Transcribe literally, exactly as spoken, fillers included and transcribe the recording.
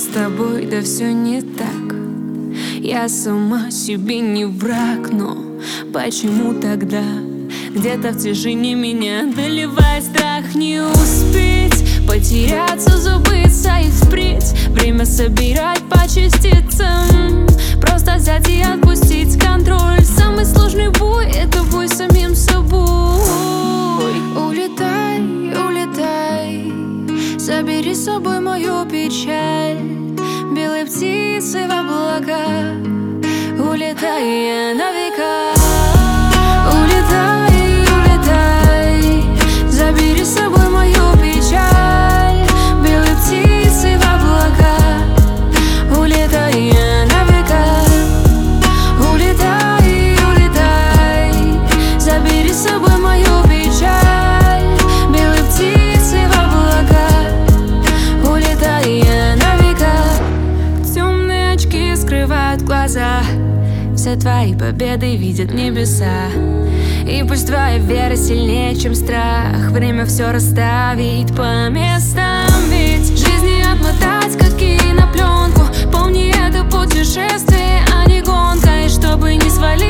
тобой, да все не так. Я сама себе не враг, но почему тогда где-то в тишине меня одолевает страх не успеть, потеряться, забыться и впредь время собирать по частицам, просто взять и отпустить контроль. Самый сложный бой — это бой с самим собой. Улетай, улетай, забери с собой мою печаль, белой птицы в облака, улетай на века. Улетай, улетай, забери с собой мою печаль, белой птицы в облака, улетай на века. Улетай, улетай, забери с собой мою печаль, белой птицы в облака, улетай на века. Темные очки скрывают глаза, все твои победы видят небеса. И пусть твоя вера сильнее, чем страх, время все расставит по местам. Ведь жизнь не отмотать, как кинопленку. Помни, это путешествие, а не гонка. И чтобы не свалить